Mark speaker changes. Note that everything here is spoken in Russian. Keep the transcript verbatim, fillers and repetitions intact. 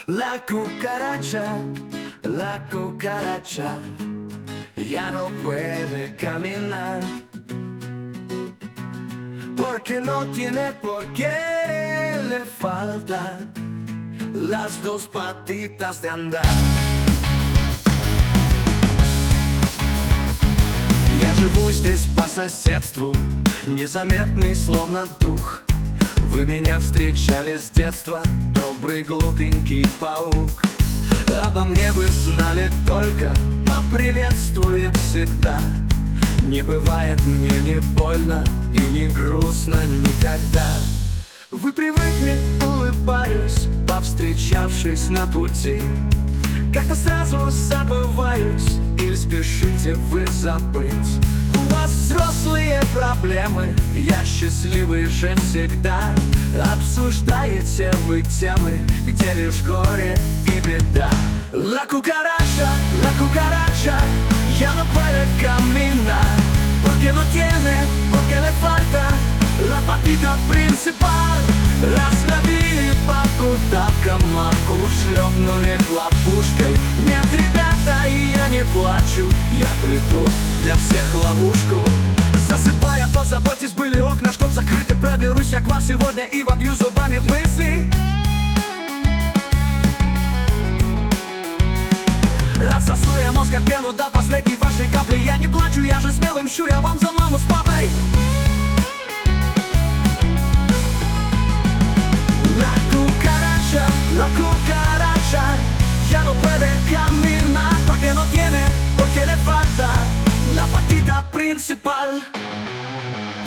Speaker 1: La cucaracha, la cucaracha ya no puede caminar porque no tiene por qué, le faltan las dos patitas de andar. Я живу здесь по соседству, незаметный словно дух. Вы меня встречали с детства, добрый глупенький паук. Обо мне вы знали только, поприветствует всегда. Не бывает мне ни больно и не грустно никогда. Вы привыкли, улыбаюсь, повстречавшись на пути. Как-то сразу забываюсь, или спешите вы забыть. У вас взрослые проблемы, я счастливый же всегда. Обсуждаете вы темы, где лишь горе и беда. La cucaracha, la cucaracha ya no puede caminar porque no tiene, porque le falta la patita principal. Раздавили по кутапкам, марку шлепнули хлопушкой. Нет, ребята, я не плачу, я плету для всех ловушку. Засыпая, позаботьтесь, были окна, чтоб закрыты. Проберусь я к вам сегодня и вобью зубами в мысли. Рассосу я мозг как пену до последней вашей капли. Я не плачу, я же смелым мщу я вам за маму с папой. La cucaracha ya no puede caminar porque no tiene, porque le falta la patita principal.